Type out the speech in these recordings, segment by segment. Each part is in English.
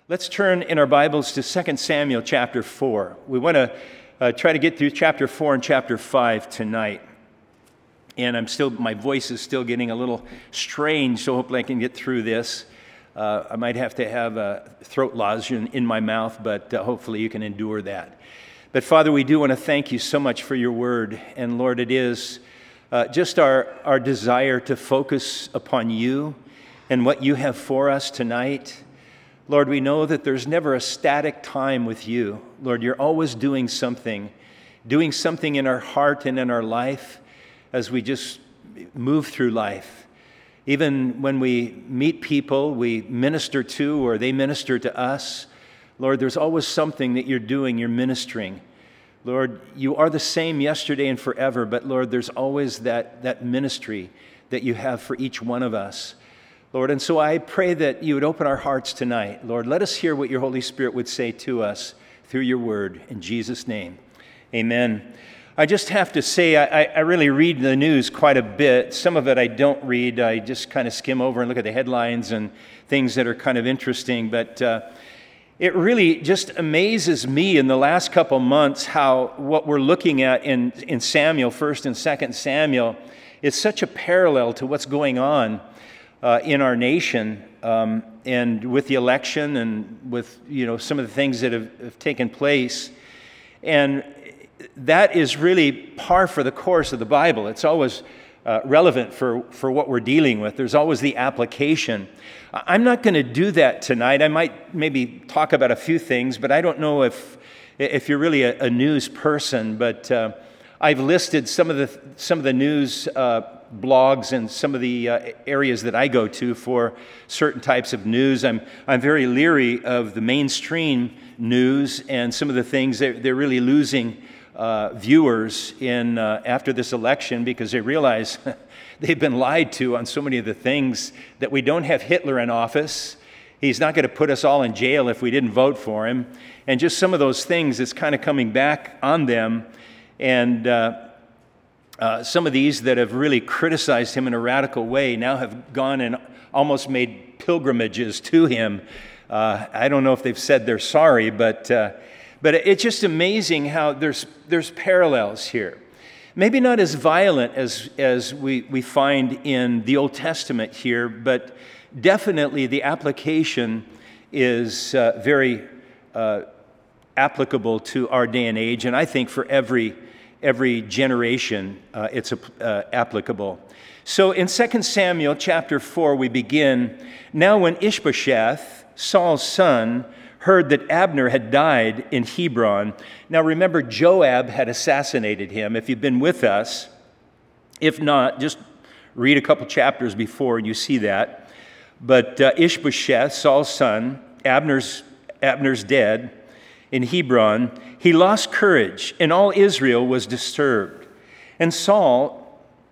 Let's turn in our Bibles to 2 Samuel chapter 4. We want to try to get through chapter 4 and chapter 5 tonight. And my voice is still getting a little strange, so hopefully I can get through this. I might have to have a throat lozenge in my mouth, but hopefully you can endure that. But Father, we do want to thank you so much for your word. And Lord, it is just our desire to focus upon you and what you have for us tonight. Lord, we know that there's never a static time with you. Lord, you're always doing something in our heart and in our life as we just move through life. Even when we meet people we minister to or they minister to us, Lord, there's always something that you're doing, you're ministering. Lord, you are the same yesterday and forever, but Lord, there's always that ministry that you have for each one of us. Lord, and so I pray that you would open our hearts tonight. Lord, let us hear what your Holy Spirit would say to us through your word. In Jesus' name, amen. I just have to say, I really read the news quite a bit. Some of it I don't read. I just kind of skim over and look at the headlines and things that are kind of interesting. But it really just amazes me in the last couple months how what we're looking at in Samuel, 1st and 2nd Samuel, is such a parallel to what's going on in our nation, and with the election and with some of the things that have taken place. And that is really par for the course of the Bible. It's always relevant for what we're dealing with. There's always the application. I'm not going to do that tonight. I might maybe talk about a few things, but I don't know if you're really a news person. But I've listed some of the news blogs and some of the areas that I go to for certain types of news. I'm very leery of the mainstream news and some of the things they're really losing viewers in after this election, because they realize they've been lied to on so many of the things. That we don't have Hitler in office. He's not going to put us all in jail if we didn't vote for him. And just some of those things that's kind of coming back on them. And some of these that have really criticized him in a radical way now have gone and almost made pilgrimages to him. I don't know if they've said they're sorry, but it's just amazing how there's parallels here. Maybe not as violent as we find in the Old Testament here, but definitely the application is very applicable to our day and age, and I think for every generation it's applicable. So in 2 Samuel chapter 4 we begin, "Now when Ishbosheth, Saul's son, heard that Abner had died in Hebron." Now remember, Joab had assassinated him, if you've been with us. If not, just read a couple chapters before and you see that. But Ishbosheth, Saul's son, Abner's dead in Hebron. He lost courage, and all Israel was disturbed. And Saul's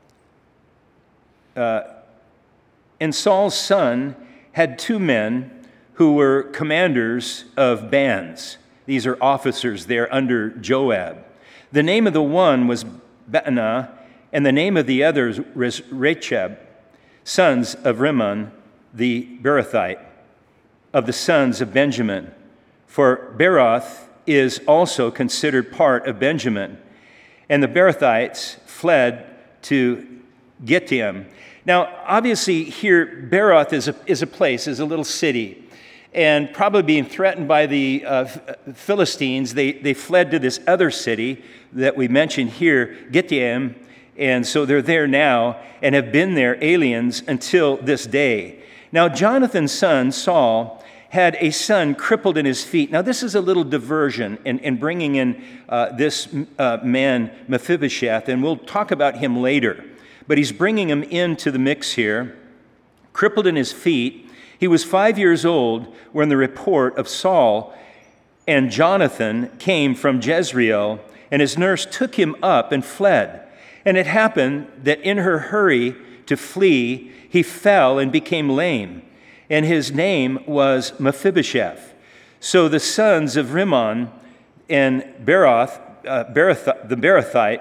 son had two men who were commanders of bands. These are officers there under Joab. The name of the one was Baanah, and the name of the other was Rechab, sons of Rimmon the Beerothite, of the sons of Benjamin. For Beeroth is also considered part of Benjamin. And the Beerothites fled to Gittim. Now, obviously here, Beeroth is a place, is a little city. And probably being threatened by the Philistines, they fled to this other city that we mentioned here, Gittim. And so they're there now and have been there, aliens, until this day. Now, Jonathan's son, Saul, had a son crippled in his feet. Now, this is a little diversion in bringing in this man, Mephibosheth, and we'll talk about him later. But he's bringing him into the mix here. Crippled in his feet, he was 5 years old when the report of Saul and Jonathan came from Jezreel, and his nurse took him up and fled. And it happened that in her hurry to flee, he fell and became lame. And his name was Mephibosheth. So the sons of Rimmon and the Beerothite,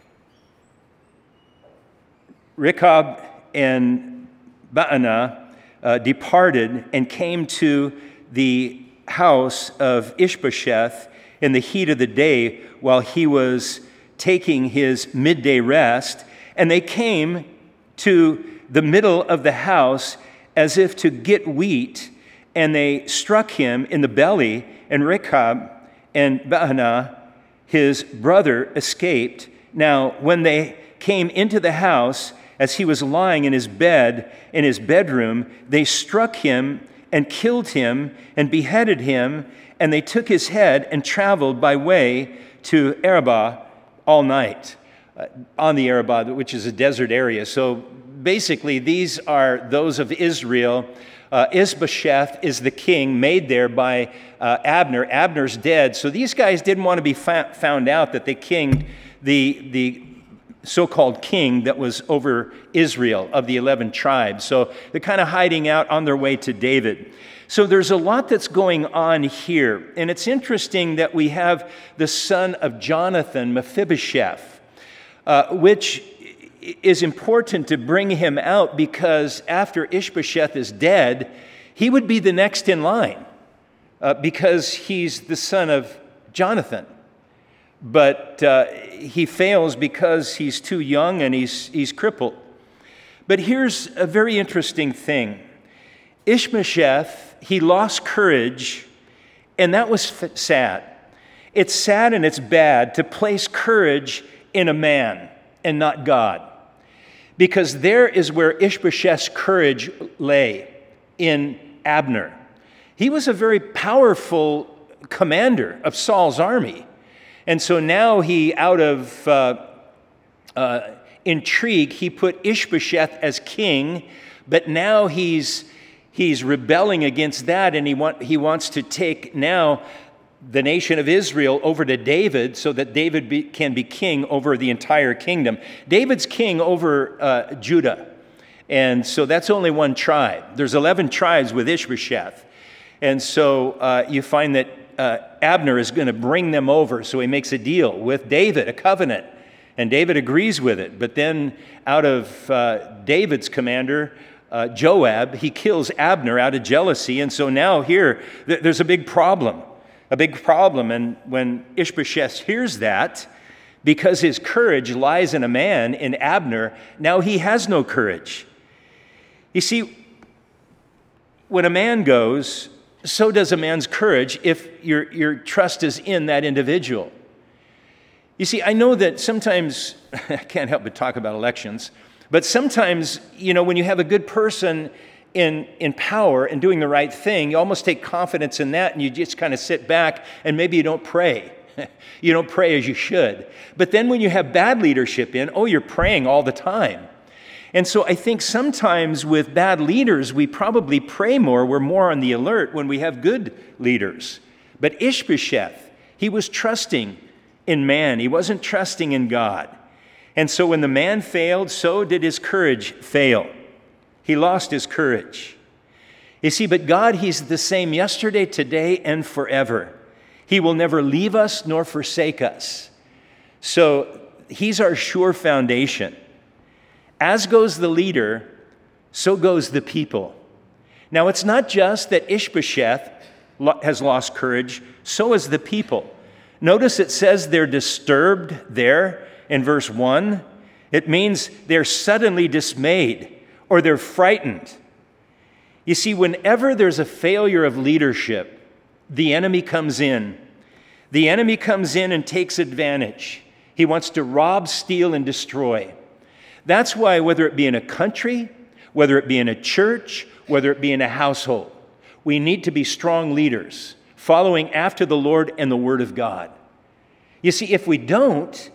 Rechab and Baanah, departed and came to the house of Ishbosheth in the heat of the day while he was taking his midday rest, and they came to the middle of the house as if to get wheat, and they struck him in the belly, and Rechab and Baanah, his brother, escaped. Now, when they came into the house, as he was lying in his bed, in his bedroom, they struck him and killed him and beheaded him, and they took his head and traveled by way to Arabah all night, on the Arabah, which is a desert area. So basically, these are those of Israel. Ishbosheth is the king made there by Abner. Abner's dead. So these guys didn't want to be found out that they kinged the so-called king that was over Israel of the 11 tribes. So they're kind of hiding out on their way to David. So there's a lot that's going on here. And it's interesting that we have the son of Jonathan, Mephibosheth, which is important to bring him out because after Ishbosheth is dead, he would be the next in line because he's the son of Jonathan. But he fails because he's too young and he's crippled. But here's a very interesting thing. Ishbosheth, he lost courage, and that was sad. It's sad and it's bad to place courage in a man and not God. Because there is where Ishbosheth's courage lay, in Abner. He was a very powerful commander of Saul's army. And so now he, out of intrigue, he put Ishbosheth as king, but now he's rebelling against that, and he wants to take now the nation of Israel over to David so that David can be king over the entire kingdom. David's king over Judah, and so that's only one tribe. There's 11 tribes with Ishbosheth, and so you find that Abner is going to bring them over, so he makes a deal with David, a covenant, and David agrees with it. But then out of David's commander, Joab, he kills Abner out of jealousy, and so now here, there's a big problem. And when Ishbosheth hears that, because his courage lies in a man, in Abner, now he has no courage. You see, when a man goes, so does a man's courage if your trust is in that individual. You see, I know that sometimes, I can't help but talk about elections, but sometimes, when you have a good person in power and doing the right thing, you almost take confidence in that and you just kind of sit back and maybe you don't pray. You don't pray as you should. But then when you have bad leadership you're praying all the time. And so I think sometimes with bad leaders, we probably pray more. We're more on the alert when we have good leaders. But Ishbosheth, he was trusting in man. He wasn't trusting in God. And so when the man failed, so did his courage fail. He lost his courage. You see, but God, he's the same yesterday, today, and forever. He will never leave us nor forsake us. So he's our sure foundation. As goes the leader, so goes the people. Now, it's not just that Ishbosheth has lost courage, so is the people. Notice it says they're disturbed there in verse 1. It means they're suddenly dismayed or they're frightened. You see, whenever there's a failure of leadership, the enemy comes in. The enemy comes in and takes advantage. He wants to rob, steal, and destroy. That's why whether it be in a country, whether it be in a church, whether it be in a household, we need to be strong leaders, following after the Lord and the Word of God. You see, if we don't,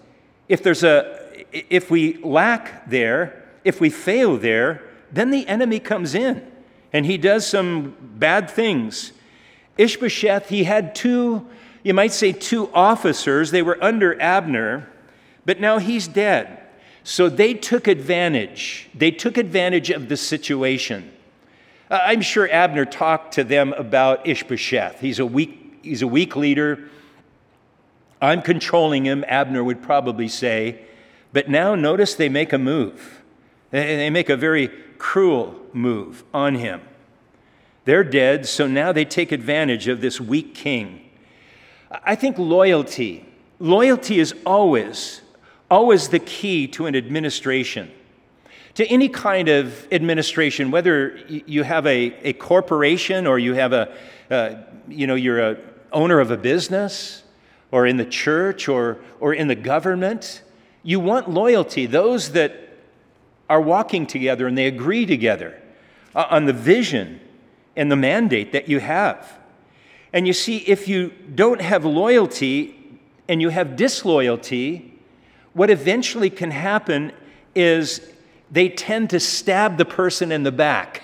if we lack there, if we fail there, then the enemy comes in and he does some bad things. Ishbosheth, he had two officers. They were under Abner, but now he's dead. So they took advantage. They took advantage of the situation. I'm sure Abner talked to them about Ishbosheth. He's a weak leader. I'm controlling him, Abner would probably say. But now notice they make a move. They make a very cruel move on him. They're dead, so now they take advantage of this weak king. I think loyalty is always the key to an administration. To any kind of administration, whether you have a corporation or you have you're a owner of a business or in the church or in the government, you want loyalty. Those that are walking together and they agree together on the vision and the mandate that you have. And you see, if you don't have loyalty and you have disloyalty, what eventually can happen is they tend to stab the person in the back.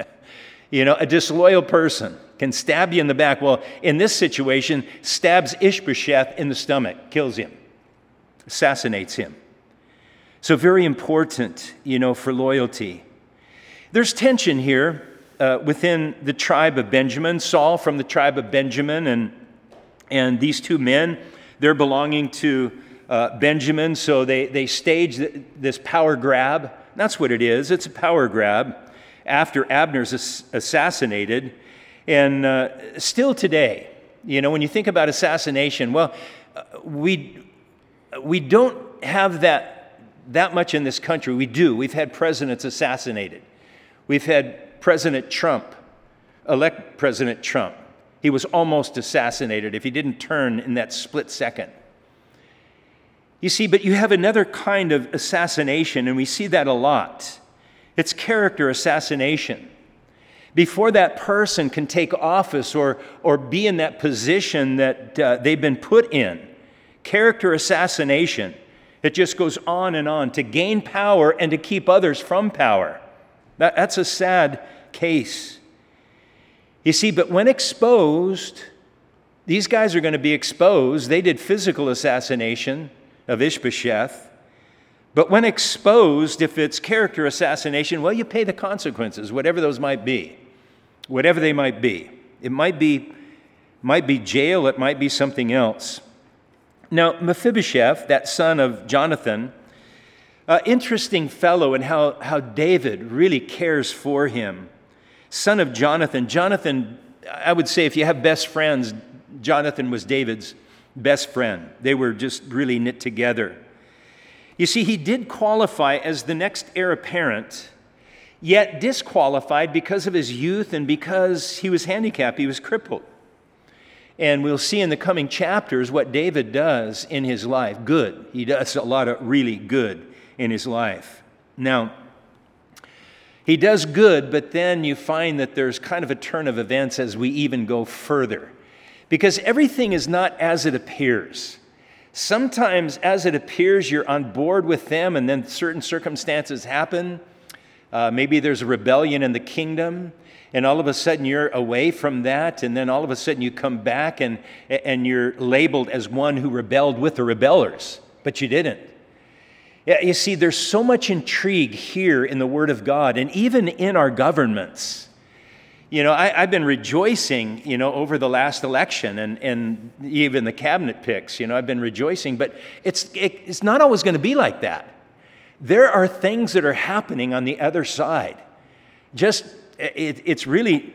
A disloyal person can stab you in the back. Well, in this situation, stabs Ishbosheth in the stomach, kills him, assassinates him. So very important, for loyalty. There's tension here within the tribe of Benjamin. Saul from the tribe of Benjamin and these two men, they're belonging to Benjamin, so they stage this power grab. That's what it is. It's a power grab after Abner's assassinated. And still today, when you think about assassination, well, we don't have that much in this country. We do. We've had presidents assassinated. We've had President Trump, elect President Trump. He was almost assassinated if he didn't turn in that split second. You see, but you have another kind of assassination, and we see that a lot. It's character assassination. Before that person can take office or be in that position that they've been put in, character assassination, it just goes on and on to gain power and to keep others from power. That's a sad case. You see, but when exposed, these guys are going to be exposed. They did physical assassination of Ishbosheth. But when exposed, if it's character assassination, well, you pay the consequences, whatever those might be. Whatever they might be. It might be jail, it might be something else. Now, Mephibosheth, that son of Jonathan, interesting fellow in how David really cares for him. Son of Jonathan. Jonathan, I would say if you have best friends, Jonathan was David's best friend. They were just really knit together. You see, he did qualify as the next heir apparent, yet disqualified because of his youth and because he was handicapped, he was crippled. And we'll see in the coming chapters what David does in his life. Good. He does a lot of really good in his life. Now, he does good, but then you find that there's kind of a turn of events as we even go further. Because everything is not as it appears. Sometimes as it appears, you're on board with them, and then certain circumstances happen. Maybe there's a rebellion in the kingdom, and all of a sudden you're away from that, and then all of a sudden you come back and you're labeled as one who rebelled with the rebellers, but you didn't. Yeah, you see, there's so much intrigue here in the Word of God, and even in our governments. I've been rejoicing, over the last election and even the cabinet picks, I've been rejoicing, but it's not always going to be like that. There are things that are happening on the other side. It's really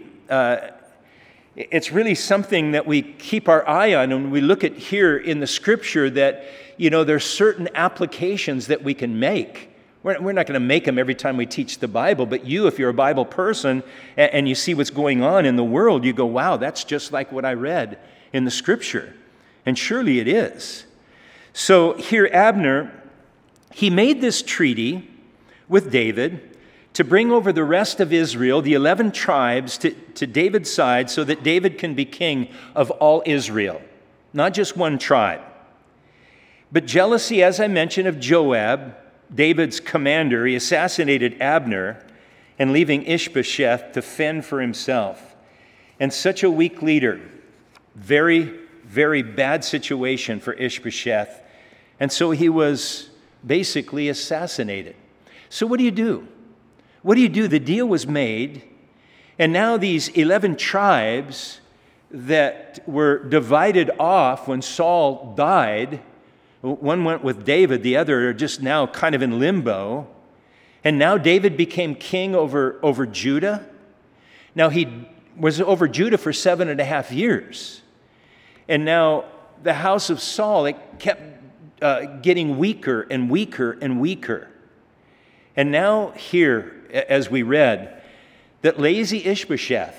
something that we keep our eye on, and we look at here in the Scripture that, there's certain applications that we can make. We're not going to make them every time we teach the Bible, but if you're a Bible person and you see what's going on in the world, you go, wow, that's just like what I read in the Scripture. And surely it is. So here Abner, he made this treaty with David to bring over the rest of Israel, the 11 tribes, to David's side so that David can be king of all Israel, not just one tribe. But jealousy, as I mentioned, of Joab, David's commander, he assassinated Abner and leaving Ishbosheth to fend for himself. And such a weak leader, very, very bad situation for Ishbosheth. And so he was basically assassinated. So what do you do? What do you do? The deal was made, and now these 11 tribes that were divided off when Saul died, one went with David, the other are just now kind of in limbo. And now David became king over Judah. Now was over Judah for 7.5 years. And now the house of Saul, it kept getting weaker and weaker and weaker. And now here, as we read, that lazy Ishbosheth,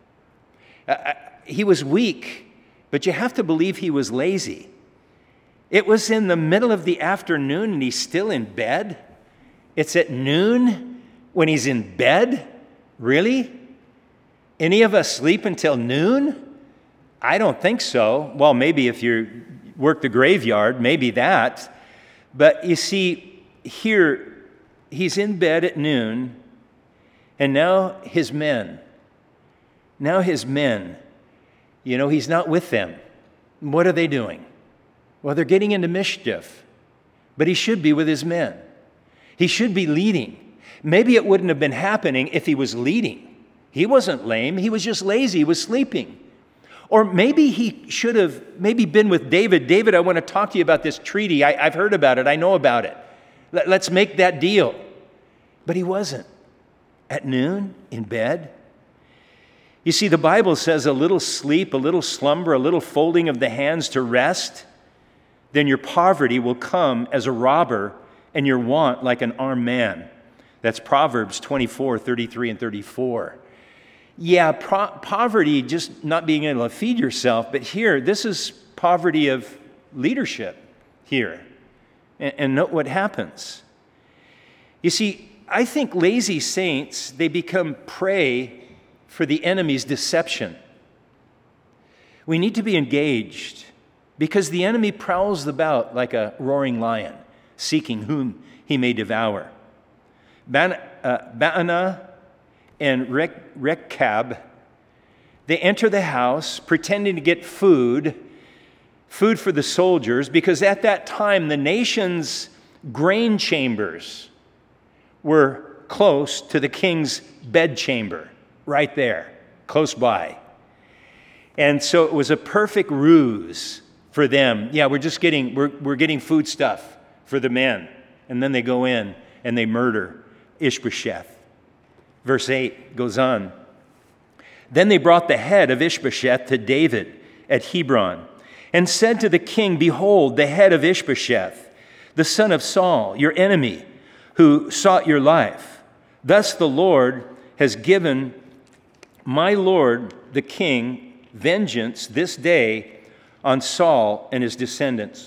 he was weak, but you have to believe he was lazy. It was in the middle of the afternoon and he's still in bed. It's at noon when he's in bed? Really? Any of us sleep until noon? I don't think so. Well, maybe if you work the graveyard, maybe that. But you see, here, he's in bed at noon, and now his men, he's not with them. What are they doing? Well, they're getting into mischief, but he should be with his men. He should be leading. Maybe it wouldn't have been happening if he was leading. He wasn't lame. He was just lazy. He was sleeping. Or maybe he should have been with David. David, I want to talk to you about this treaty. I've heard about it. I know about it. Let's make that deal. But he wasn't. At noon, in bed. You see, the Bible says a little sleep, a little slumber, a little folding of the hands to rest, then your poverty will come as a robber and your want like an armed man. That's Proverbs 24, 33 and 34. Yeah, poverty, just not being able to feed yourself, but here, this is poverty of leadership here. And note what happens. You see, I think lazy saints, they become prey for the enemy's deception. We need to be engaged because the enemy prowls about like a roaring lion, seeking whom he may devour. Baanah and Rechab, they enter the house pretending to get food for the soldiers, because at that time the nation's grain chambers were close to the king's bedchamber, right there, close by. And so it was a perfect ruse for them. Yeah, we're getting food stuff for the men. And then they go in and they murder Ishbosheth. Verse 8 goes on. Then they brought the head of Ishbosheth to David at Hebron and said to the king, "Behold, the head of Ishbosheth, the son of Saul, your enemy, who sought your life. Thus the Lord has given my lord, the king, vengeance this day on Saul and his descendants."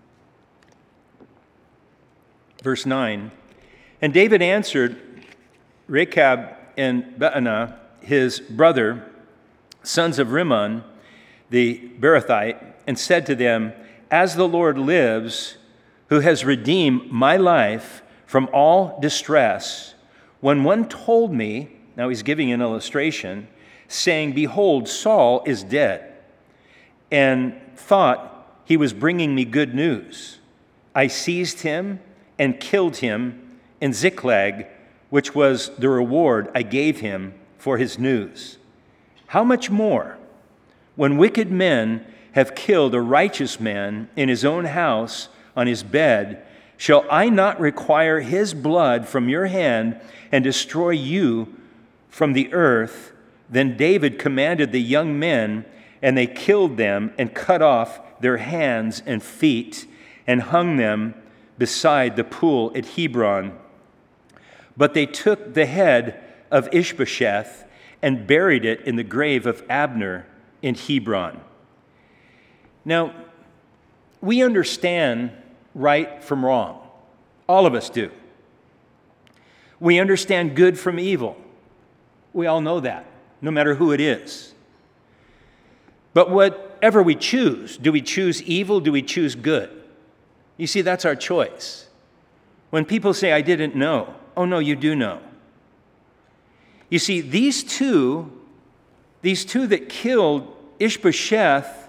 Verse 9, and David answered Rechab and Baanah, his brother, sons of Rimmon, the Beerothite, and said to them, "As the Lord lives, who has redeemed my life from all distress, when one told me," now he's giving an illustration, saying, "Behold, Saul is dead," and thought he was bringing me good news, I seized him and killed him in Ziklag, which was the reward I gave him for his news. How much more, when wicked men have killed a righteous man in his own house on his bed, shall I not require his blood from your hand and destroy you from the earth?" Then David commanded the young men, and they killed them and cut off their hands and feet and hung them beside the pool at Hebron. But they took the head of Ishbosheth and buried it in the grave of Abner in Hebron. Now, we understand right from wrong. All of us do. We understand good from evil. We all know that, no matter who it is. But whatever we choose, do we choose evil? Do we choose good? You see, that's our choice. When people say, "I didn't know," oh no, you do know. You see, these two that killed Ishbosheth,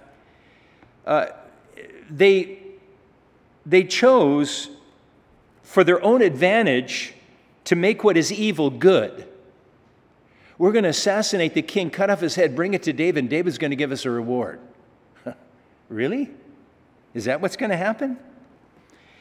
they chose for their own advantage to make what is evil good. We're going to assassinate the king, cut off his head, bring it to David, and David's going to give us a reward. Really? Is that what's going to happen?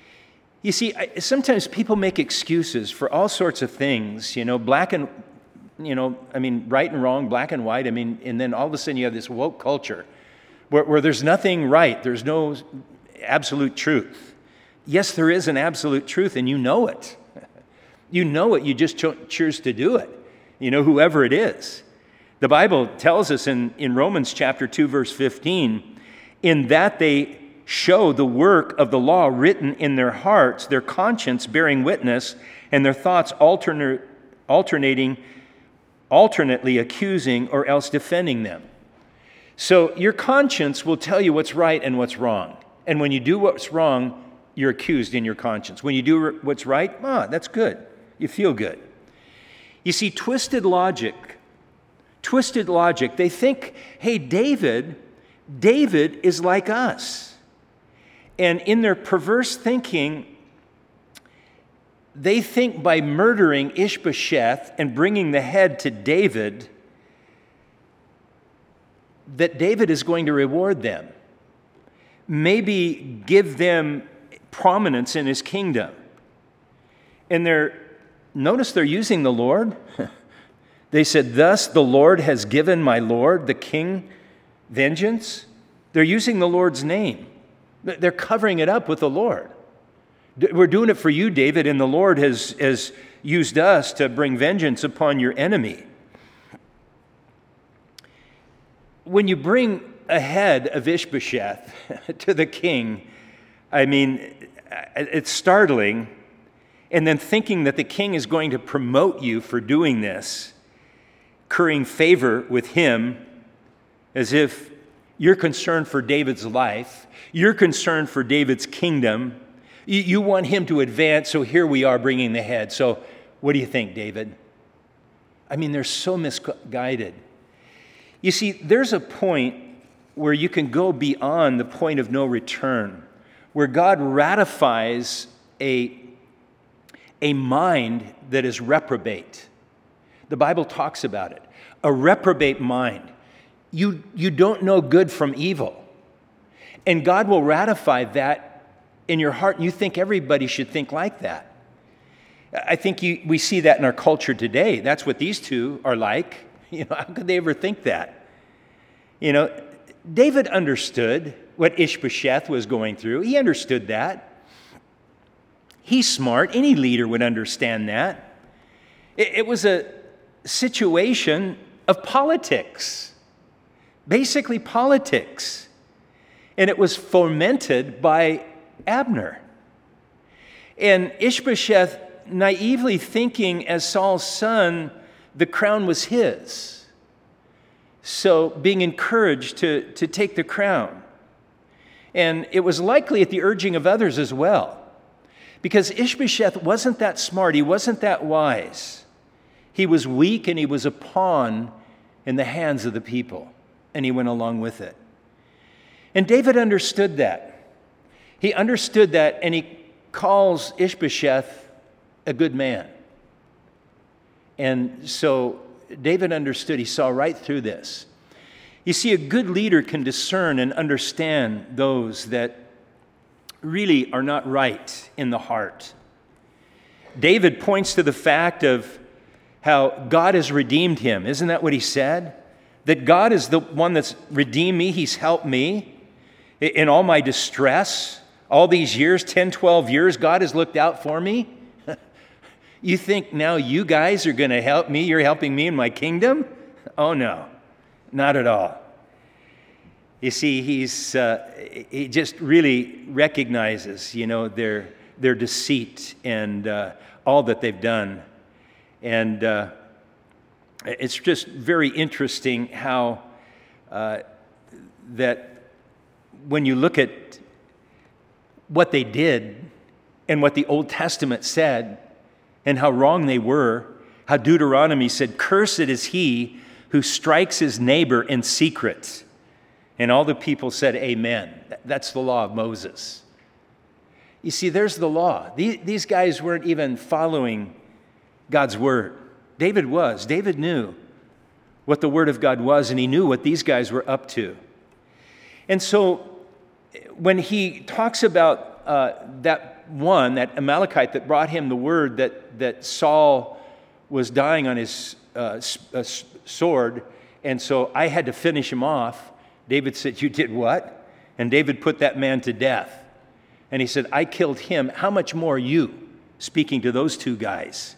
You see, sometimes people make excuses for all sorts of things, black and right and wrong, black and white. And then all of a sudden you have this woke culture where there's nothing right. There's no absolute truth. Yes, there is an absolute truth, and you know it. You know it, you just choose to do it. Whoever it is. The Bible tells us in Romans chapter 2, verse 15, in that they show the work of the law written in their hearts, their conscience bearing witness, and their thoughts alternately accusing or else defending them. So your conscience will tell you what's right and what's wrong. And when you do what's wrong, you're accused in your conscience. When you do what's right, that's good. You feel good. You see, twisted logic, they think, hey, David is like us. And in their perverse thinking, they think by murdering Ishbosheth and bringing the head to David, that David is going to reward them. Maybe give them prominence in his kingdom. And notice they're using the Lord. They said, thus the Lord has given my Lord, the king, vengeance. They're using the Lord's name. They're covering it up with the Lord. We're doing it for you, David, and the Lord has used us to bring vengeance upon your enemy. When you bring a head of Ishbosheth to the king, it's startling. And then thinking that the king is going to promote you for doing this, currying favor with him, as if you're concerned for David's life, you're concerned for David's kingdom, you want him to advance, so here we are bringing the head. So what do you think, David? They're so misguided. You see, there's a point where you can go beyond the point of no return, where God ratifies a mind that is reprobate. The Bible talks about it. A reprobate mind. You don't know good from evil. And God will ratify that in your heart, and you think everybody should think like that. I think we see that in our culture today. That's what these two are like. How could they ever think that? David understood what Ishbosheth was going through. He understood that. He's smart. Any leader would understand that. It was a situation of politics, basically politics. And it was fomented by Abner. And Ishbosheth naively thinking as Saul's son, the crown was his. So being encouraged to take the crown. And it was likely at the urging of others as well. Because Ishbosheth wasn't that smart. He wasn't that wise. He was weak and he was a pawn in the hands of the people. And he went along with it. And David understood that. He understood that, and he calls Ishbosheth a good man. And so David understood. He saw right through this. You see, a good leader can discern and understand those that really are not right in the heart. David points to the fact of how God has redeemed him. Isn't that what he said? That God is the one that's redeemed me. He's helped me in all my distress. All these years, 10, 12 years, God has looked out for me. You think now you guys are going to help me? You're helping me in my kingdom? Oh, no, not at all. You see, he just really recognizes, their deceit and all that they've done. And it's just very interesting how that when you look at what they did and what the Old Testament said and how wrong they were, how Deuteronomy said, "Cursed is he who strikes his neighbor in secret." And all the people said, "Amen." That's the law of Moses. You see, there's the law. These guys weren't even following God's word. David was. David knew what the word of God was, and he knew what these guys were up to. And so when he talks about that Amalekite that brought him the word that Saul was dying on his sword, and so I had to finish him off. David said, "You did what?" And David put that man to death. And he said, "I killed him. How much more you?" Speaking to those two guys.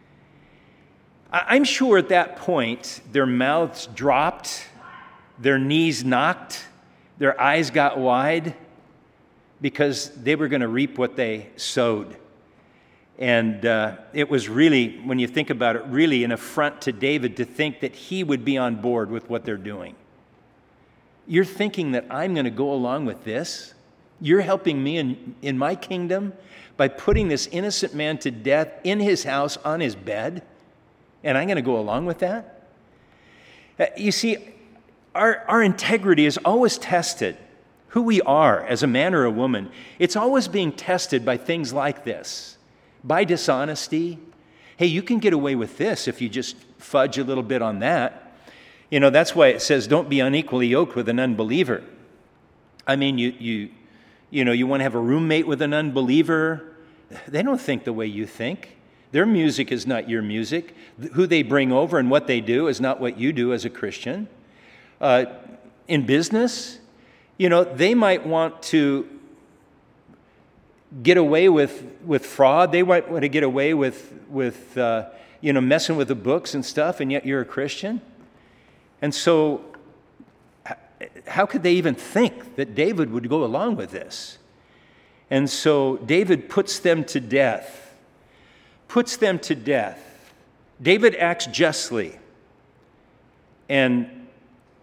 I'm sure at that point, their mouths dropped, their knees knocked, their eyes got wide, because they were going to reap what they sowed. And it was really, when you think about it, really an affront to David to think that he would be on board with what they're doing. You're thinking that I'm going to go along with this? You're helping me in my kingdom by putting this innocent man to death in his house on his bed? And I'm going to go along with that? You see, our integrity is always tested. Who we are as a man or a woman, it's always being tested by things like this. By dishonesty. Hey, you can get away with this if you just fudge a little bit on that. You know, that's why it says don't be unequally yoked with an unbeliever. I mean, you want to have a roommate with an unbeliever. They don't think the way you think. Their music is not your music. Who they bring over and what they do is not what you do as a Christian. In business, they might want to get away with fraud. They might want to get away with messing with the books and stuff, and yet you're a Christian. And so how could they even think that David would go along with this? And so David puts them to death. David acts justly. And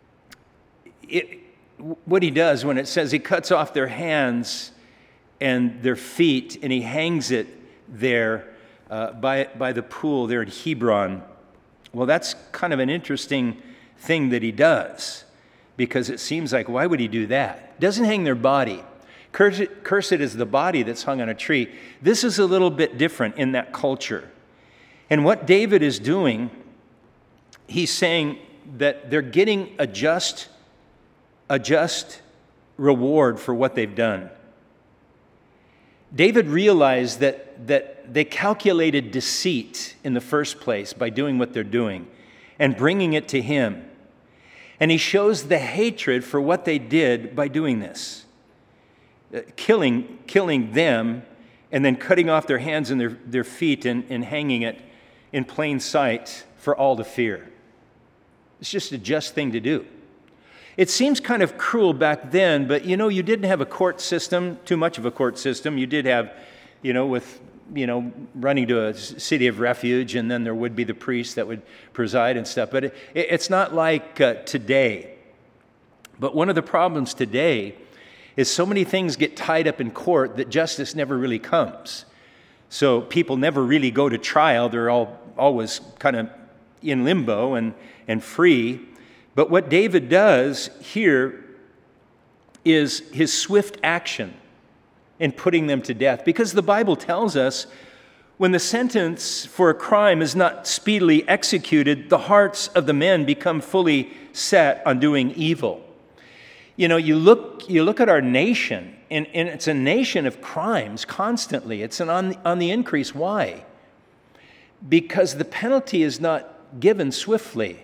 what he does when it says he cuts off their hands and their feet, and he hangs it there by the pool there in Hebron. Well, that's kind of an interesting thing that he does, because it seems like, why would he do that? Doesn't hang their body. Cursed is the body that's hung on a tree. This is a little bit different in that culture. And what David is doing, he's saying that they're getting a just reward for what they've done. David realized that they calculated deceit in the first place by doing what they're doing and bringing it to him. And he shows the hatred for what they did by doing this. Killing them and then cutting off their hands and their feet and hanging it in plain sight for all to fear. It's just a just thing to do. It seems kind of cruel back then, but you didn't have a court system, too much of a court system. You did have, running to a city of refuge, and then there would be the priest that would preside and stuff. But it's not like today. But one of the problems today is so many things get tied up in court that justice never really comes. So people never really go to trial. They're always kind of in limbo and free. But what David does here is his swift action in putting them to death. Because the Bible tells us when the sentence for a crime is not speedily executed, the hearts of the men become fully set on doing evil. You look at our nation, and it's a nation of crimes constantly. It's on the increase. Why? Because the penalty is not given swiftly.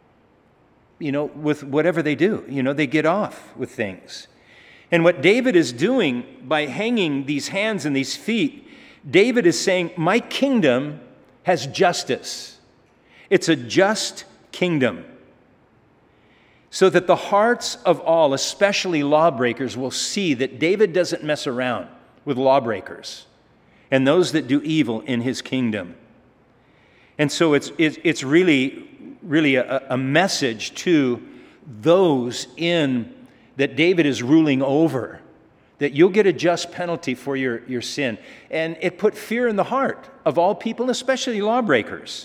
With whatever they do, they get off with things. And what David is doing by hanging these hands and these feet, David is saying, my kingdom has justice. It's a just kingdom. So that the hearts of all, especially lawbreakers, will see that David doesn't mess around with lawbreakers and those that do evil in his kingdom. And so it's really a message to those that David is ruling over, that you'll get a just penalty for your sin. And it put fear in the heart of all people, especially lawbreakers.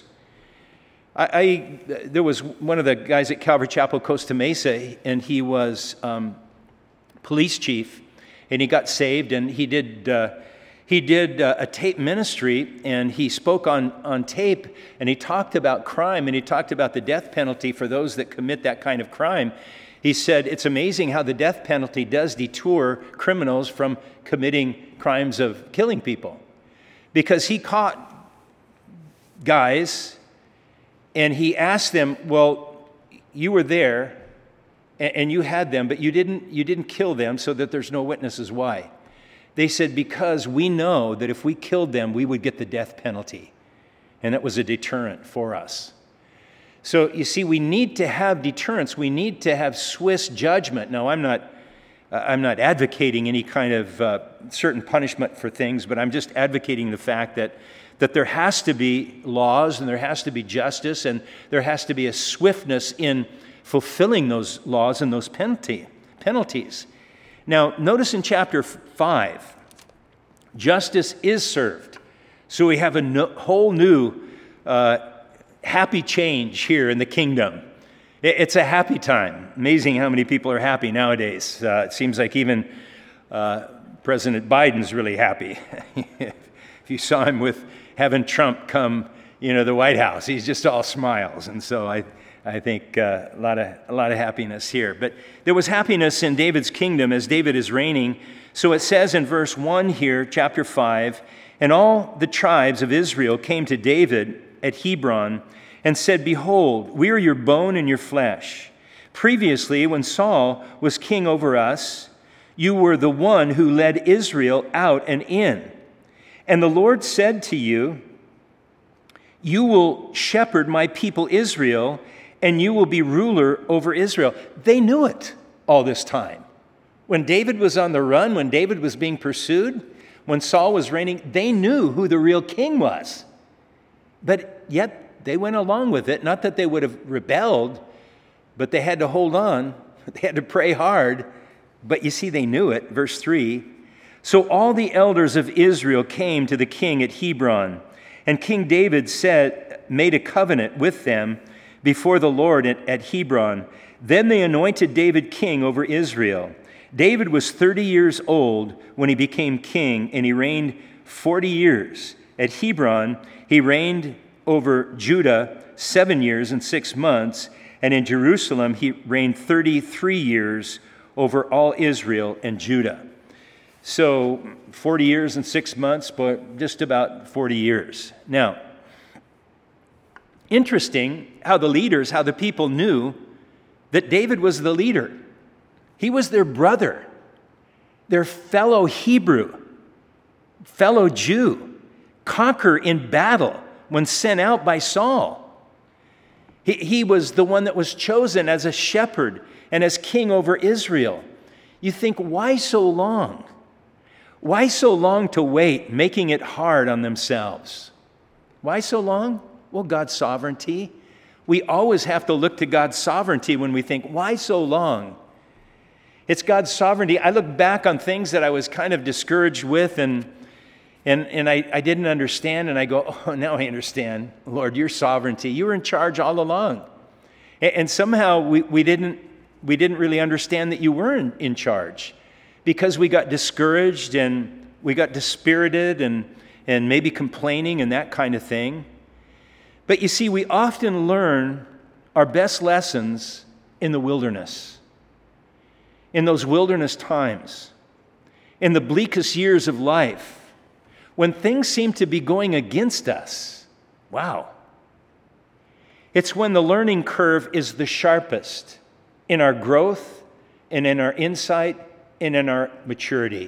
There was one of the guys at Calvary Chapel, Costa Mesa, and he was police chief, and he got saved, and he did a tape ministry, and he spoke on tape, and he talked about crime, and he talked about the death penalty for those that commit that kind of crime. He said, it's amazing how the death penalty does detour criminals from committing crimes of killing people. Because he caught guys And he asked them, well, you were there and you had them, but you didn't kill them so that there's no witnesses. Why? They said, because we know that if we killed them, we would get the death penalty. And that was a deterrent for us. So you see, we need to have deterrence. We need to have Swiss judgment. Now, I'm not advocating any kind of certain punishment for things, but I'm just advocating the fact that there has to be laws and there has to be justice and there has to be a swiftness in fulfilling those laws and those penalties. Now, notice in chapter 5, justice is served. So we have a whole new happy change here in the kingdom. It's a happy time. Amazing how many people are happy nowadays. It seems like even President Biden's really happy. If you saw him with having Trump come, the White House, he's just all smiles. And so I think a lot of happiness here. But there was happiness in David's kingdom as David is reigning. So it says in verse 1 here, chapter 5, and all the tribes of Israel came to David at Hebron and said, behold, we are your bone and your flesh. Previously, when Saul was king over us, you were the one who led Israel out and in. And the Lord said to you, you will shepherd my people Israel, and you will be ruler over Israel. They knew it all this time. When David was on the run, when David was being pursued, when Saul was reigning, they knew who the real king was. But yet they went along with it. Not that they would have rebelled, but they had to hold on. They had to pray hard. But you see, they knew it. Verse 3, so all the elders of Israel came to the king at Hebron, and King David made a covenant with them before the Lord at Hebron. Then they anointed David king over Israel. David was 30 years old when he became king, and he reigned 40 years. At Hebron, he reigned over Judah 7 years and 6 months, and in Jerusalem, he reigned 33 years over all Israel and Judah. So 40 years and 6 months, but just about 40 years. Now, interesting how the people knew that David was the leader. He was their brother, their fellow Hebrew, fellow Jew, conqueror in battle when sent out by Saul. He was the one that was chosen as a shepherd and as king over Israel. You think, why so long? Why so long to wait, making it hard on themselves? Why so long? Well, God's sovereignty. We always have to look to God's sovereignty when we think, why so long? It's God's sovereignty. I look back on things that I was kind of discouraged with and I didn't understand, and I go, oh, now I understand. Lord, your sovereignty. You were in charge all along. And somehow we didn't really understand that you were in charge because we got discouraged and we got dispirited and maybe complaining and that kind of thing. But you see, we often learn our best lessons in the wilderness, in those wilderness times, in the bleakest years of life, when things seem to be going against us. Wow. It's when the learning curve is the sharpest in our growth and in our insight and in our maturity.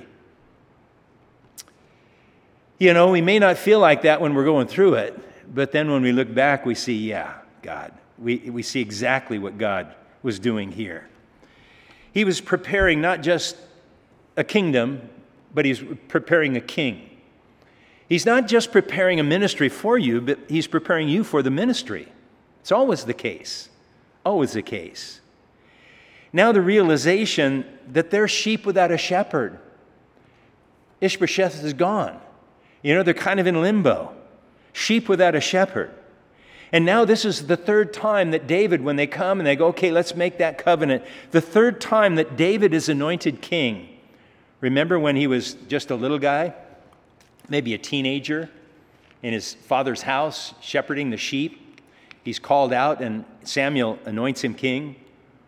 We may not feel like that when we're going through it, but then when we look back, we see, yeah, God. We see exactly what God was doing here. He was preparing not just a kingdom, but he's preparing a king. He's not just preparing a ministry for you, but he's preparing you for the ministry. It's always the case. Always the case. Now the realization that they're sheep without a shepherd. Ishbosheth is gone. They're kind of in limbo. Sheep without a shepherd. And now this is the third time that David, when they come and they go, okay, let's make that covenant. The third time that David is anointed king. Remember when he was just a little guy? Maybe a teenager in his father's house, shepherding the sheep. He's called out and Samuel anoints him king.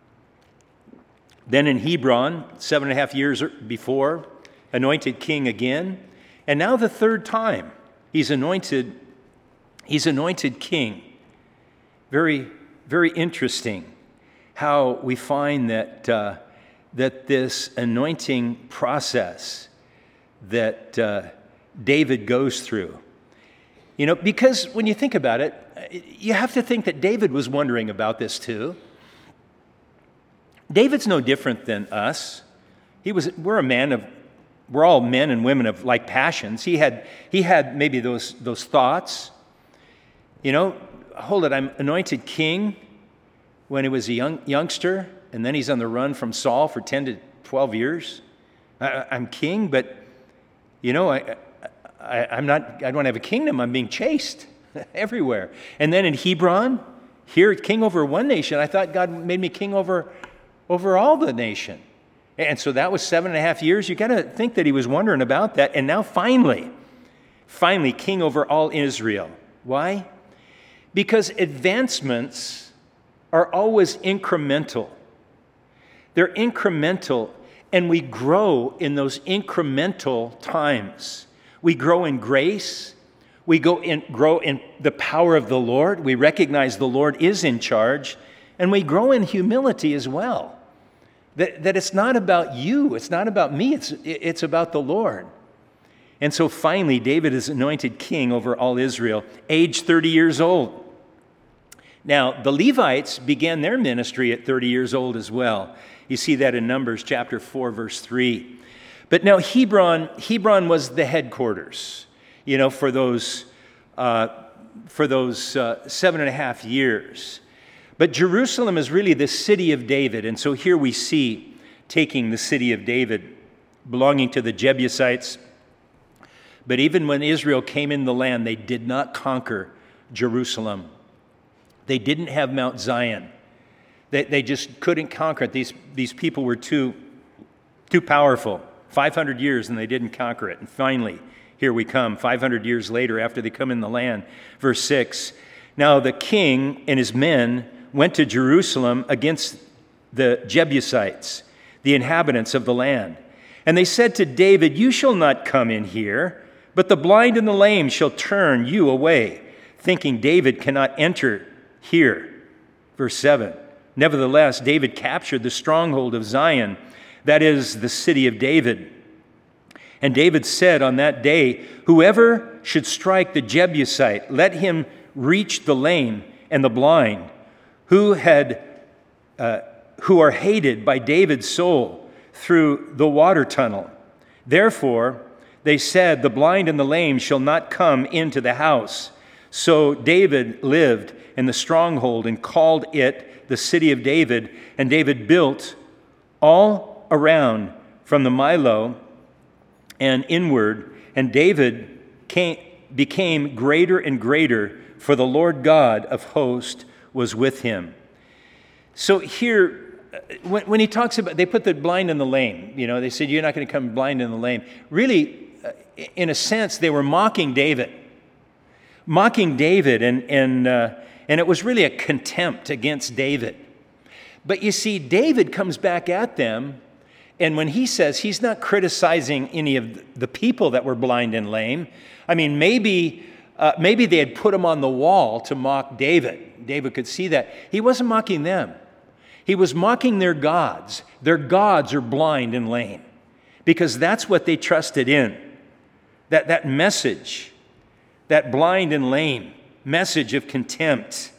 Then in Hebron, 7.5 years before, anointed king again. And now the third time he's anointed king. Very, very interesting how we find that this anointing process that David goes through. Because when you think about it, you have to think that David was wondering about this too. David's no different than us. We're all men and women of like passions. He had maybe those thoughts. Hold it, I'm anointed king when he was a youngster, and then he's on the run from Saul for 10 to 12 years. I'm king, but I don't have a kingdom. I'm being chased everywhere. And then in Hebron, here king over one nation. I thought God made me king over all the nation. And so that was 7.5 years. You got to think that he was wondering about that. And now finally, king over all Israel. Why? Because advancements are always incremental. They're incremental, and we grow in those incremental times. We grow in grace. We grow in the power of the Lord. We recognize the Lord is in charge. And we grow in humility as well. That it's not about you. It's not about me. It's about the Lord. And so finally, David is anointed king over all Israel, age 30 years old. Now, the Levites began their ministry at 30 years old as well. You see that in Numbers chapter 4, verse 3. But now Hebron was the headquarters, for those 7.5 years. But Jerusalem is really the city of David. And so here we see taking the city of David, belonging to the Jebusites. But even when Israel came in the land, they did not conquer Jerusalem. They didn't have Mount Zion. They just couldn't conquer it. These people were too powerful. 500 years and they didn't conquer it. And finally, here we come, 500 years later after they come in the land. Verse 6, now the king and his men went to Jerusalem against the Jebusites, the inhabitants of the land. And they said to David, you shall not come in here, but the blind and the lame shall turn you away, thinking David cannot enter here. Verse 7, nevertheless, David captured the stronghold of Zion, that is the city of David. And David said on that day, whoever should strike the Jebusite, let him reach the lame and the blind, who are hated by David's soul through the water tunnel. Therefore, they said, the blind and the lame shall not come into the house. So David lived in the stronghold and called it the city of David. And David built all around from the Milo and inward. And David became greater and greater, for the Lord God of hosts was with him. So here, when he talks about, they put the blind and the lame, they said, you're not going to come blind and the lame. Really, in a sense, they were mocking David. And it was really a contempt against David. But you see, David comes back at them, and when he says he's not criticizing any of the people that were blind and lame, I mean, maybe they had put him on the wall to mock David. David could see that. He wasn't mocking them. He was mocking their gods. Their gods are blind and lame, because that's what they trusted in. That message, that blind and lame message of contempt.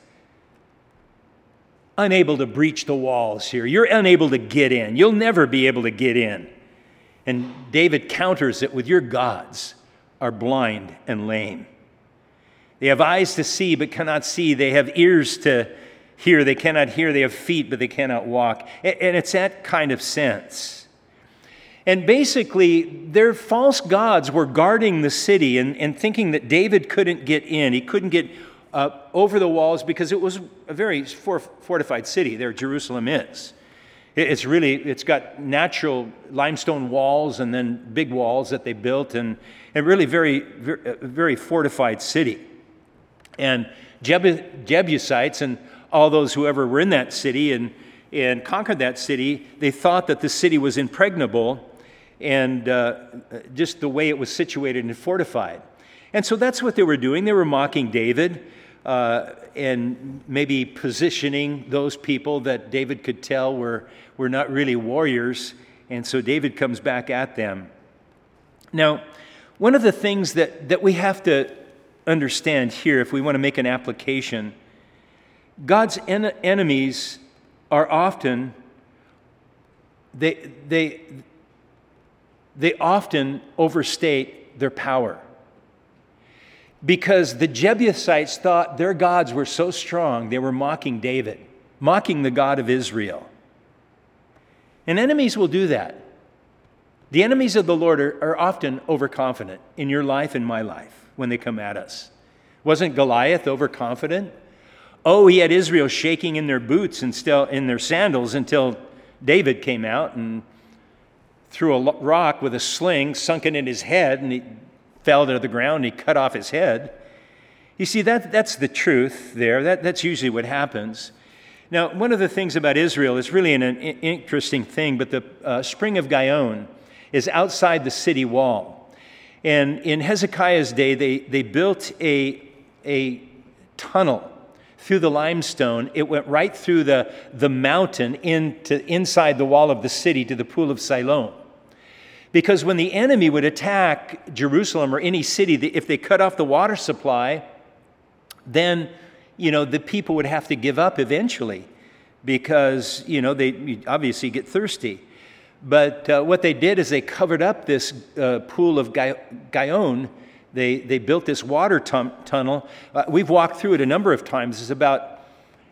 Unable to breach the walls here. You're unable to get in. You'll never be able to get in. And David counters it with, your gods are blind and lame. They have eyes to see but cannot see. They have ears to hear. They cannot hear. They have feet but they cannot walk. And it's that kind of sense. And basically, their false gods were guarding the city and thinking that David couldn't get in. He couldn't get over the walls because it was a very fortified city. There, Jerusalem is. It's got natural limestone walls and then big walls that they built, and really very fortified city. And Jebusites and all those whoever were in that city and conquered that city, they thought that the city was impregnable, and just the way it was situated and fortified. And so that's what they were doing. They were mocking David. and maybe positioning those people that David could tell were not really warriors. And so David comes back at them. Now, one of the things that we have to understand here, if we want to make an application, God's enemies are often, they often overstate their power. Because the Jebusites thought their gods were so strong, they were mocking David, mocking the God of Israel. And enemies will do that. The enemies of the Lord are often overconfident in your life and my life when they come at us. Wasn't Goliath overconfident? Oh, he had Israel shaking in their boots and still in their sandals until David came out and threw a rock with a sling, sunk it in his head, and he fell to the ground and he cut off his head. You see, that's the truth there. That's usually what happens. Now, one of the things about Israel is really an interesting thing, but the Spring of Gihon is outside the city wall. And in Hezekiah's day, they built a tunnel through the limestone. It went right through the mountain inside the wall of the city to the pool of Siloam. Because when the enemy would attack Jerusalem or any city, if they cut off the water supply, then the people would have to give up eventually because, they obviously get thirsty. But what they did is they covered up this pool of Gihon. They built this water tunnel. We've walked through it a number of times. It's about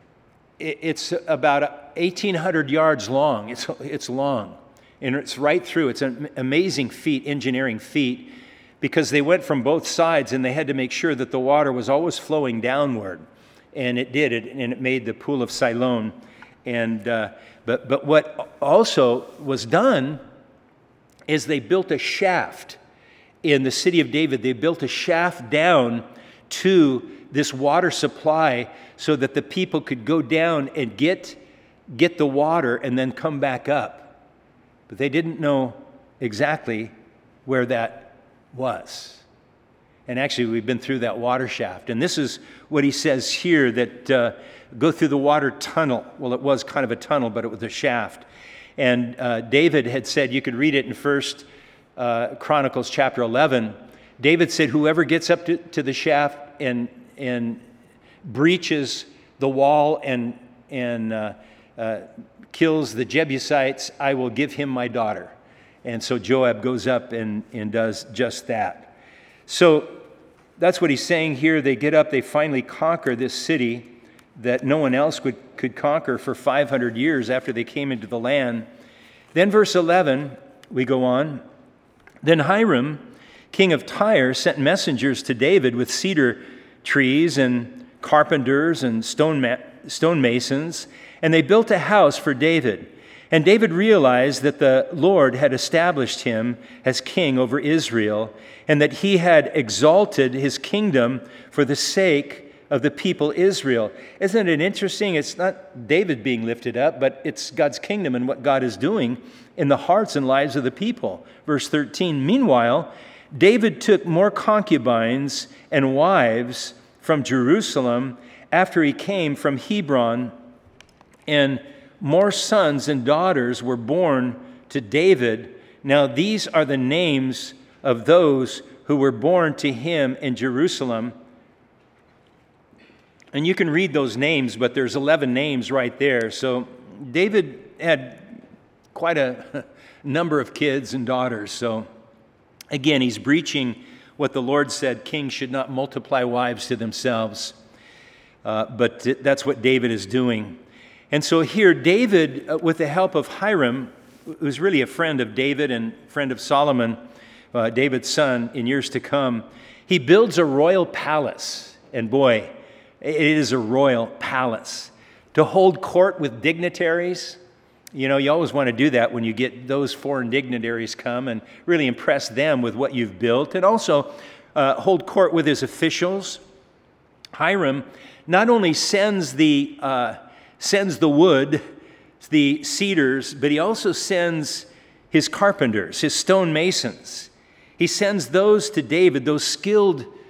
1,800 yards long. It's long. And it's right through. It's an amazing engineering feat, because they went from both sides and they had to make sure that the water was always flowing downward. And it did, and it made the pool of Siloam. And but what also was done is they built a shaft in the city of David. They built a shaft down to this water supply so that the people could go down and get the water and then come back up. But they didn't know exactly where that was. And actually, we've been through that water shaft. And this is what he says here, that go through the water tunnel. Well, it was kind of a tunnel, but it was a shaft. And David had said, you could read it in 1 Chronicles chapter 11. David said, whoever gets up to the shaft and breaches the wall and kills the Jebusites, I will give him my daughter. And so Joab goes up and does just that. So that's what he's saying here. They get up, they finally conquer this city that no one else could conquer for 500 years after they came into the land. Then verse 11, we go on. Then Hiram, king of Tyre, sent messengers to David with cedar trees and carpenters and stonemasons, and they built a house for David. And David realized that the Lord had established him as king over Israel, and that he had exalted his kingdom for the sake of the people Israel. Isn't it interesting? It's not David being lifted up, but it's God's kingdom and what God is doing in the hearts and lives of the people. Verse 13, meanwhile, David took more concubines and wives from Jerusalem after he came from Hebron, and more sons and daughters were born to David. Now these are the names of those who were born to him in Jerusalem. And you can read those names, but there's 11 names right there. So David had quite a number of kids and daughters. So again, he's breaching what the Lord said, kings should not multiply wives to themselves. But that's what David is doing. And so here, David, with the help of Hiram, who's really a friend of David and friend of Solomon, David's son, in years to come, he builds a royal palace. And boy, it is a royal palace. To hold court with dignitaries, you always want to do that when you get those foreign dignitaries come and really impress them with what you've built. And also hold court with his officials. Hiram not only sends the wood, the cedars, but he also sends his carpenters, his stonemasons. He sends those to David, those skilled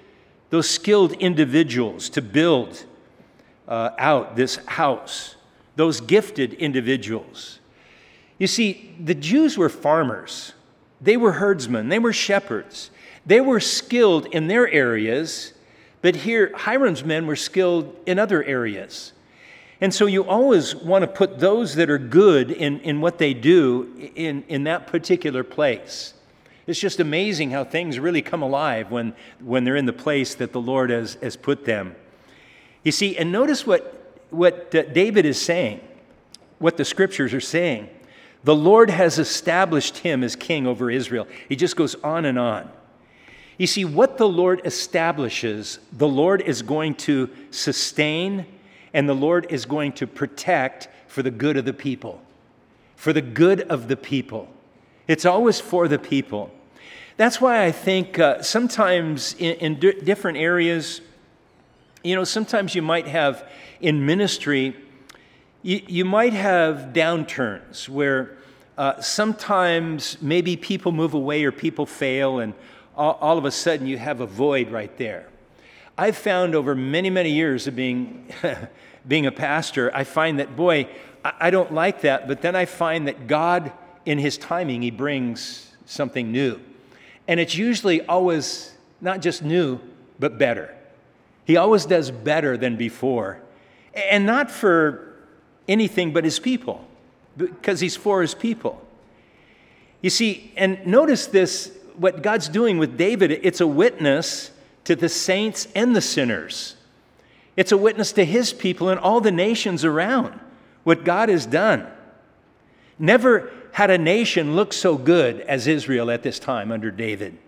those skilled individuals to build out this house, those gifted individuals. You see, the Jews were farmers. They were herdsmen. They were shepherds. They were skilled in their areas, but here Hiram's men were skilled in other areas. And so you always want to put those that are good in what they do in that particular place. It's just amazing how things really come alive when they're in the place that the Lord has put them. You see, and notice what David is saying, what the scriptures are saying. The Lord has established him as king over Israel. He just goes on and on. You see, what the Lord establishes, the Lord is going to sustain, and the Lord is going to protect for the good of the people. For the good of the people. It's always for the people. That's why I think sometimes in different areas, sometimes you might have in ministry, you might have downturns where sometimes maybe people move away or people fail, and all of a sudden you have a void right there. I've found over many, many years of being a pastor, I find that, boy, I don't like that, but then I find that God, in his timing, he brings something new. And it's usually always not just new, but better. He always does better than before. And not for anything but his people, because he's for his people. You see, and notice this, what God's doing with David, it's a witness to the saints and the sinners. It's a witness to his people and all the nations around, what God has done. Never had a nation look so good as Israel at this time under David.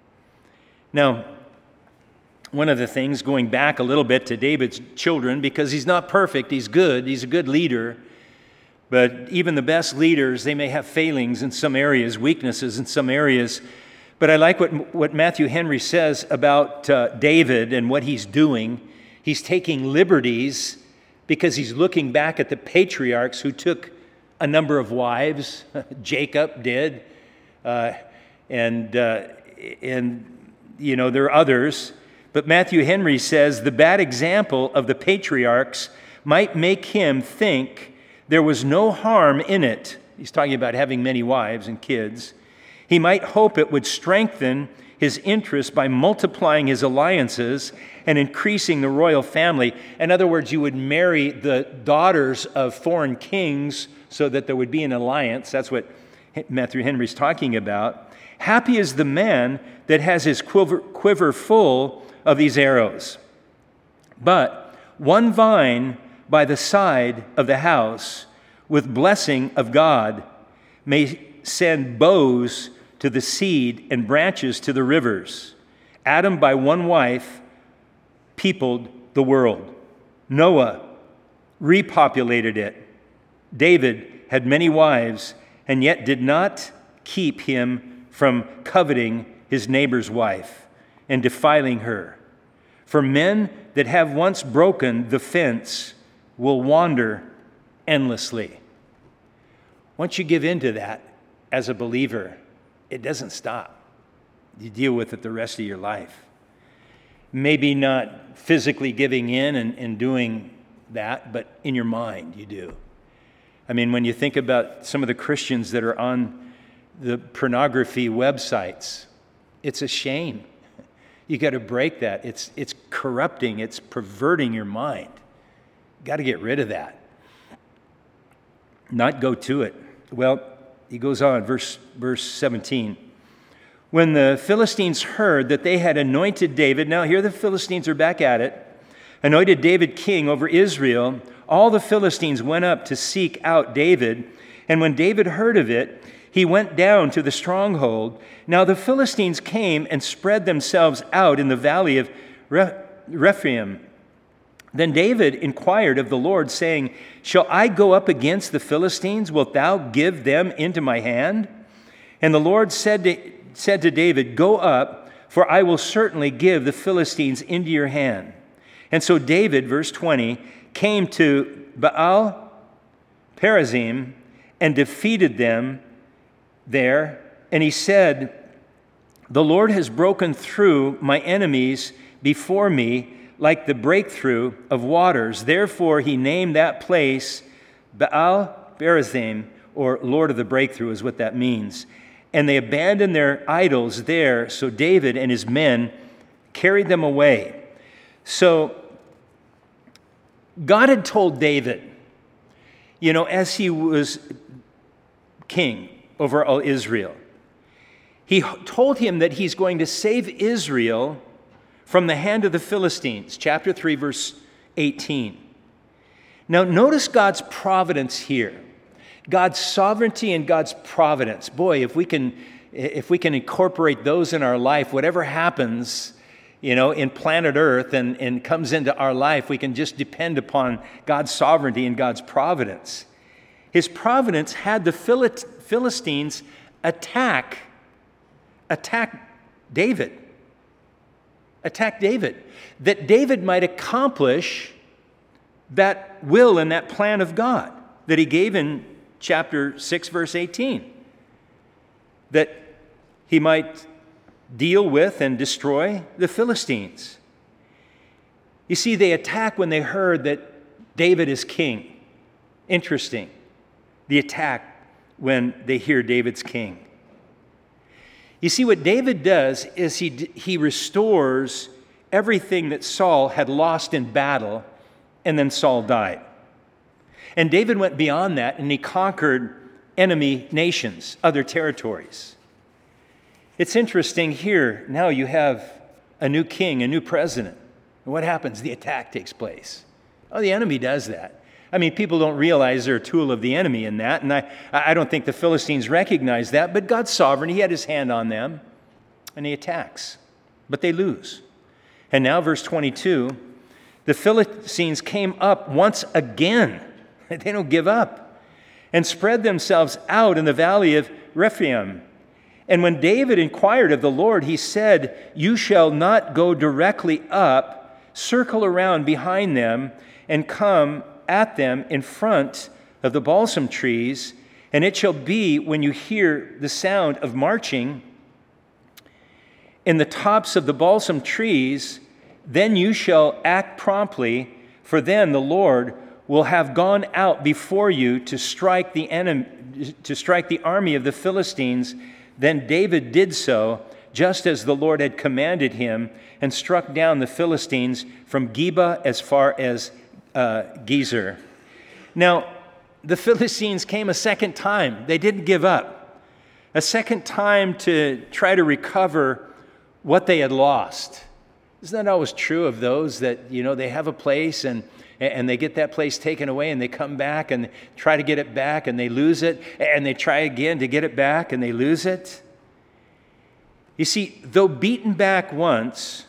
Now, one of the things, going back a little bit to David's children, because he's not perfect, he's good, he's a good leader, but even the best leaders, they may have failings in some areas, weaknesses in some areas. But I like what Matthew Henry says about David and what he's doing. He's taking liberties because he's looking back at the patriarchs who took a number of wives. Jacob did, and there are others. But Matthew Henry says the bad example of the patriarchs might make him think there was no harm in it. He's talking about having many wives and kids. He might hope it would strengthen his interest by multiplying his alliances and increasing the royal family. In other words, you would marry the daughters of foreign kings so that there would be an alliance. That's what Matthew Henry's talking about. Happy is the man that has his quiver full of these arrows. But one vine by the side of the house with blessing of God may send bows to the seed and branches to the rivers. Adam by one wife peopled the world. Noah repopulated it. David had many wives and yet did not keep him from coveting his neighbor's wife and defiling her. For men that have once broken the fence will wander endlessly. Once you give in to that as a believer, it doesn't stop. You deal with it the rest of your life. Maybe not physically giving in and doing that, but in your mind you do. I mean, when you think about some of the Christians that are on the pornography websites, it's a shame. You got to break that. It's corrupting. It's perverting your mind. Got to get rid of that. Not go to it. Well, he goes on, verse 17. When the Philistines heard that they had anointed David, now here the Philistines are back at it, anointed David king over Israel, all the Philistines went up to seek out David. And when David heard of it, he went down to the stronghold. Now the Philistines came and spread themselves out in the valley of Rephaim. Then David inquired of the Lord, saying, "Shall I go up against the Philistines? Wilt thou give them into my hand?" And the Lord said to David, "Go up, for I will certainly give the Philistines into your hand." And so David, verse 20, came to Baal Perazim and defeated them there. And he said, "The Lord has broken through my enemies before me like the breakthrough of waters. Therefore he named that place Baal-Perazim, or Lord of the breakthrough is what that means. And they abandoned their idols there, so David and his men carried them away. So God had told David, as he was king over all Israel, he told him that he's going to save Israel from the hand of the Philistines. Chapter 3, verse 18. Now, notice God's providence here. God's sovereignty and God's providence. Boy, if we can incorporate those in our life, whatever happens, in planet Earth and comes into our life, we can just depend upon God's sovereignty and God's providence. His providence had the Philistines attack David. Attack David. That David might accomplish that will and that plan of God that he gave in chapter 6, verse 18. That he might deal with and destroy the Philistines. You see, they attack when they heard that David is king. Interesting. The attack when they hear David's king. You see, what David does is he restores everything that Saul had lost in battle, and then Saul died. And David went beyond that, and he conquered enemy nations, other territories. It's interesting here, now you have a new king, a new president. And what happens? The attack takes place. Oh, the enemy does that. I mean, people don't realize they're a tool of the enemy in that, and I don't think the Philistines recognize that, but God's sovereign, he had his hand on them, and he attacks. But they lose. And now, verse 22, the Philistines came up once again. They don't give up. And spread themselves out in the valley of Rephaim. And when David inquired of the Lord, he said, "You shall not go directly up, circle around behind them, and come at them in front of the balsam trees. And it shall be when you hear the sound of marching in the tops of the balsam trees, then you shall act promptly, for then the Lord will have gone out before you to strike the army of the Philistines." Then David did so, just as the Lord had commanded him, and struck down the Philistines from Geba as far as Gezer. Now, the Philistines came a second time. They didn't give up. A second time to try to recover what they had lost. Isn't that always true of those that, they have a place and they get that place taken away and they come back and try to get it back and they lose it and they try again to get it back and they lose it? You see, though beaten back once,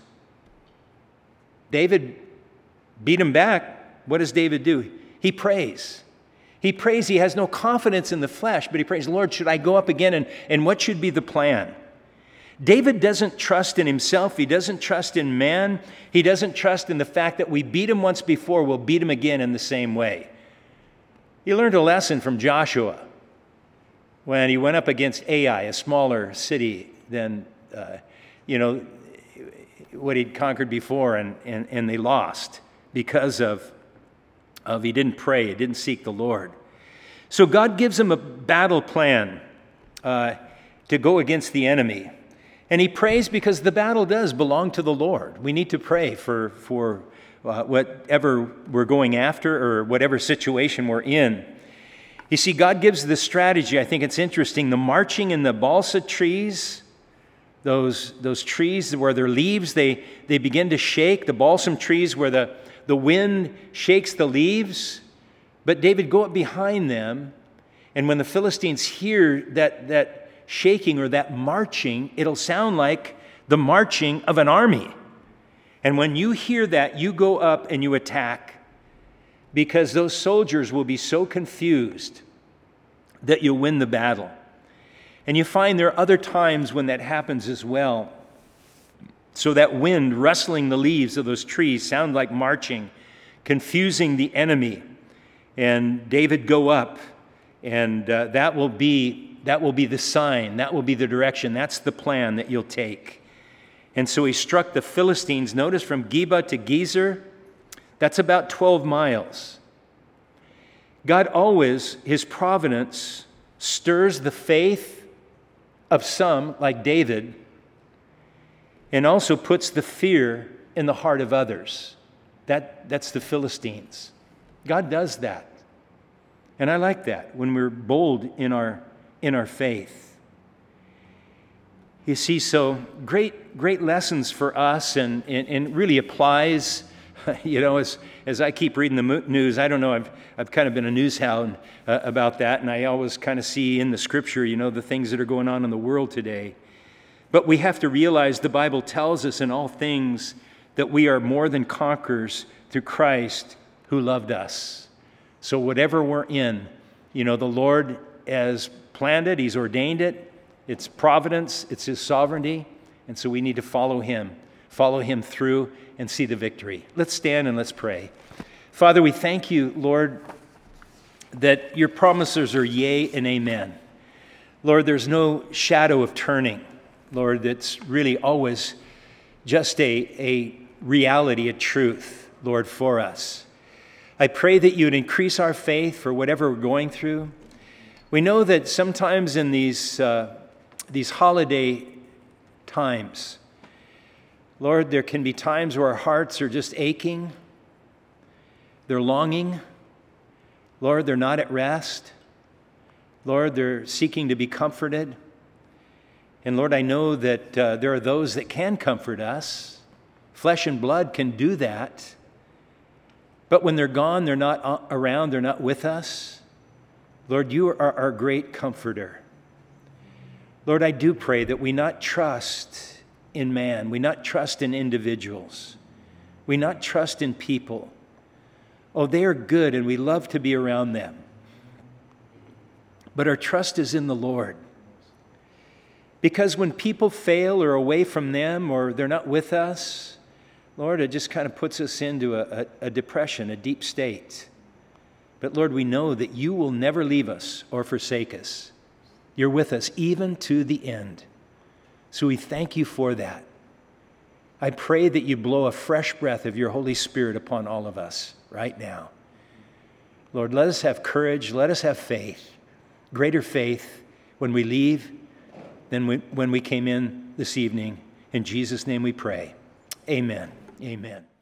David beat him back. What does David do? He prays. He prays. He has no confidence in the flesh, but he prays, "Lord, should I go up again? And what should be the plan?" David doesn't trust in himself. He doesn't trust in man. He doesn't trust in the fact that we beat him once before, we'll beat him again in the same way. He learned a lesson from Joshua when he went up against Ai, a smaller city than, what he'd conquered before, and they lost because of he didn't pray, he didn't seek the Lord. So God gives him a battle plan to go against the enemy. And he prays because the battle does belong to the Lord. We need to pray for whatever we're going after or whatever situation we're in. You see, God gives the strategy. I think it's interesting. The marching in the balsa trees, those trees where their leaves, they begin to shake. The balsam trees where the wind shakes the leaves. But David, go up behind them. And when the Philistines hear that shaking or that marching, it'll sound like the marching of an army. And when you hear that, you go up and you attack, because those soldiers will be so confused that you'll win the battle. And you find there are other times when that happens as well. So that wind rustling the leaves of those trees sound like marching, confusing the enemy. And David, go up, and that will be the sign, that will be the direction, that's the plan that you'll take. And so he struck the Philistines. Notice from Geba to Gezer, that's about 12 miles. God always, his providence, stirs the faith of some, like David, and also puts the fear in the heart of others. That's the Philistines. God does that. And I like that when we're bold in our faith. You see, so great lessons for us, and really applies, as I keep reading the news. I don't know, I've kind of been a news hound about that, and I always kind of see in the scripture, the things that are going on in the world today. But we have to realize the Bible tells us in all things that we are more than conquerors through Christ who loved us. So whatever we're in, the Lord has planned it, he's ordained it, it's providence, it's his sovereignty, and so we need to follow him through and see the victory. Let's stand and let's pray. Father, we thank you, Lord, that your promises are yea and amen. Lord, there's no shadow of turning. Lord, that's really always just a reality, a truth, Lord, for us. I pray that you would increase our faith for whatever we're going through. We know that sometimes in these holiday times, Lord, there can be times where our hearts are just aching. They're longing. Lord, they're not at rest. Lord, they're seeking to be comforted. And Lord, I know that there are those that can comfort us. Flesh and blood can do that. But when they're gone, they're not around, they're not with us. Lord, you are our great comforter. Lord, I do pray that we not trust in man, we not trust in individuals, we not trust in people. Oh, they are good and we love to be around them. But our trust is in the Lord. Because when people fail or away from them or they're not with us, Lord, it just kind of puts us into a depression, a deep state. But Lord, we know that you will never leave us or forsake us. You're with us even to the end. So we thank you for that. I pray that you blow a fresh breath of your Holy Spirit upon all of us right now. Lord, let us have courage. Let us have faith, greater faith when we leave than when we came in this evening. In Jesus' name we pray. Amen. Amen.